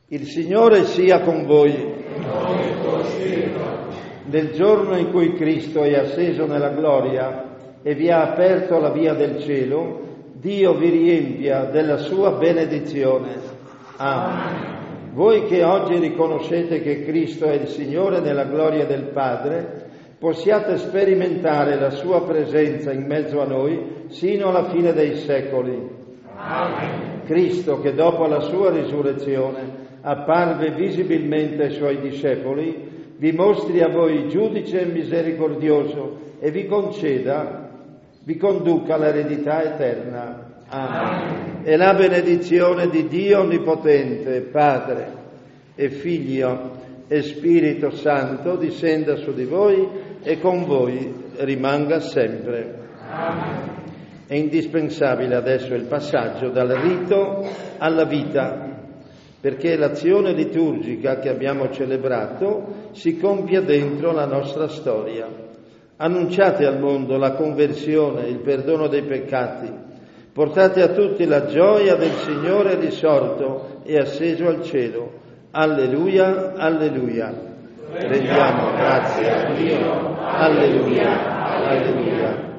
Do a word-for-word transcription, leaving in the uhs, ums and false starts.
Il Signore sia con voi. Nel giorno in cui Cristo è asceso nella gloria e vi ha aperto la via del cielo, Dio vi riempia della sua benedizione. Amen. Voi che oggi riconoscete che Cristo è il Signore nella gloria del Padre, possiate sperimentare la sua presenza in mezzo a noi sino alla fine dei secoli. Amen. Cristo, che dopo la sua risurrezione apparve visibilmente ai suoi discepoli, vi mostri a voi giudice misericordioso e vi conceda, vi conduca all'eredità eterna. Amen. E la benedizione di Dio Onnipotente, Padre e Figlio e Spirito Santo discenda su di voi e con voi rimanga sempre. Amen. È indispensabile adesso il passaggio dal rito alla vita, perché l'azione liturgica che abbiamo celebrato si compia dentro la nostra storia. Annunciate al mondo la conversione, il perdono dei peccati. Portate a tutti la gioia del Signore risorto e asceso al cielo. Alleluia, alleluia. Rendiamo grazie a Dio. Alleluia, alleluia.